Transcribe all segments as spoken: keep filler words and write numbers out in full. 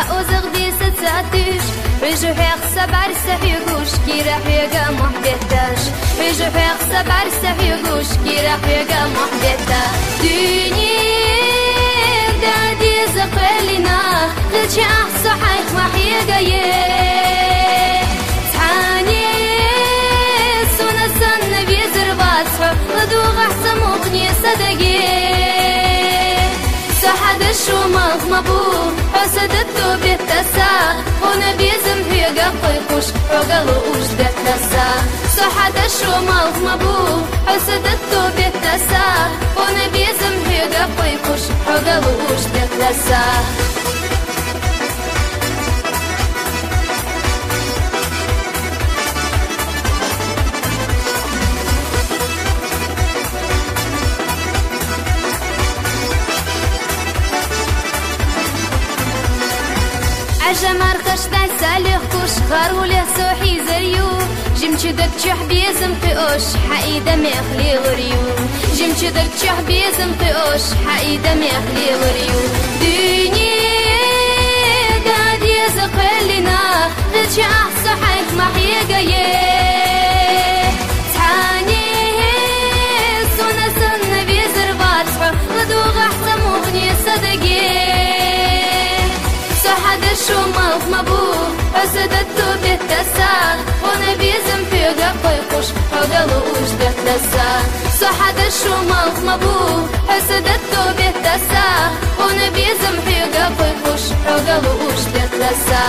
أوزغ دي ستاتيش رجو حيق سبع سحيقوش كي راح يقا محدثاش رجو حيق سبع سحيقوش كي راح يقا محدثا دنيا دادي زقلنا لجي أحصى حيق محيقا يه تحاني سونا سن بيزر باصحو لدوغ أحسن مغني صدقي سحد الشومغ مبو حسدتو بالتسا ونبي زمحيقا قيقوش عقلوش دتسا سحد الشومغ مبو حسدتو بالتسا ونبي زمحيقا قيقوش عقلوش دتسا عجمر خشتاي ساليخ كوش غارو له سوحي زريو جمشي دك تشح بيزم قيوش حقيدة ميخلي غريو جمشي دك تشح بيزم قيوش حقيدة ميخلي غريو دنيا دادي زقلنا غيتشي أحصى حيك محيقا يه تحاني سونا سن بيزر باتصحو غدوغ أحسى مغني صدقي الشومغ مبو حسدتو بالتسا ونبي زمحيقا قيقوش عقلوش دتسا صحد الشومغ مبو حسدتو بالتسا ونبي زمحيقا قيقوش عقلوش دتسا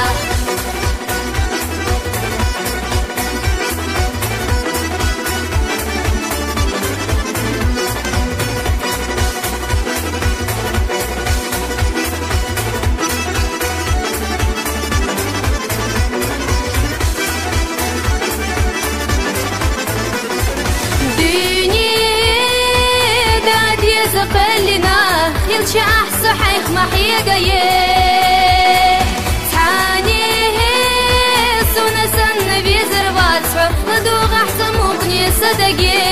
قلنا يلشي أحسى حيخ محيقا يه تحاني سونا سن بيزر باتصحو لدوغ أحسى مغني صدقي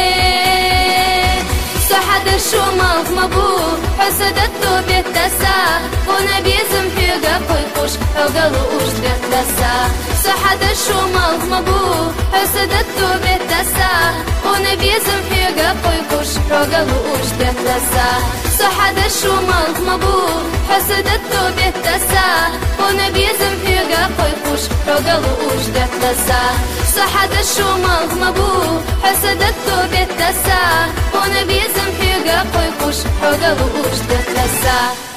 سحد الشومغ مبو حسدتو بالتسا ونبي زمحيقا قيقوش عقلوش دتسا سحد الشومغ مبو حسدتو بالتسا ونبي زمحيقا قيقوش عقلوش دتسا سحد الشومغ مبو حسدتو بالتسا ونبي زمحيقا قيقوش عقلوش دتسا سحد الشومغ مبو حسدتو بالتسا ونبي زمحيقا قيقوش عقلوش دتسا